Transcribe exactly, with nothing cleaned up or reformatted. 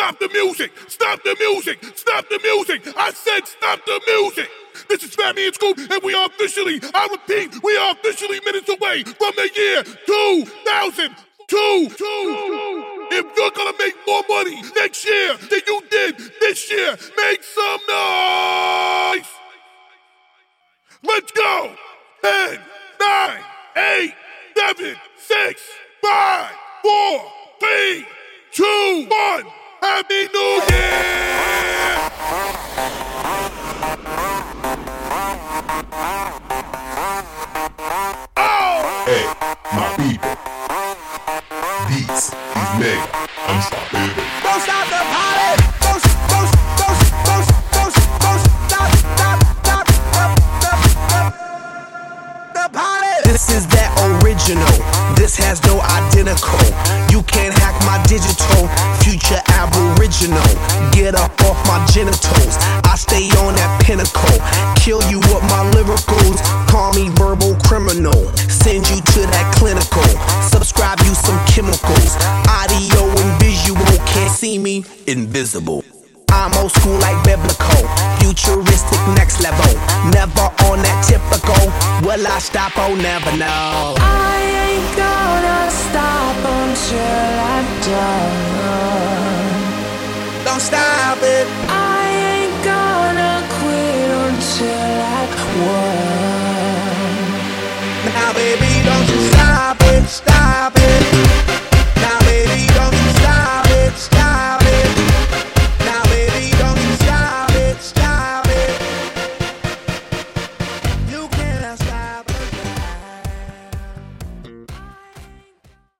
Stop the music! Stop the music! Stop the music! I said stop the music! This is Fatman and Scoop, and we are officially, I repeat, we are officially minutes away from the year two thousand two. If you're gonna make more money next year than you did this year, make some noise! Let's go! ten, nine, eight, seven, six, five, four, three, two, one. Happy New Year! Oh! Hey, my people. Beats, he's mega. Unstoppable. Don't stop the party! Don't, don't, don't, don't, don't, don't stop, stop, stop, stop, stop, the party! This is that original. This has no identical. You can't hack my digital. Future aboriginal. Get up off my genitals. I stay on that pinnacle. Kill you with my lyricals. Call me verbal criminal. Send you to that clinical. Subscribe you some chemicals. Audio and visual. Can't see me, invisible. I'm old school like biblical. Futuristic next level. Never on that typical. Will I stop? Oh, never know. I ain't gonna stop until I'm done. Don't stop it.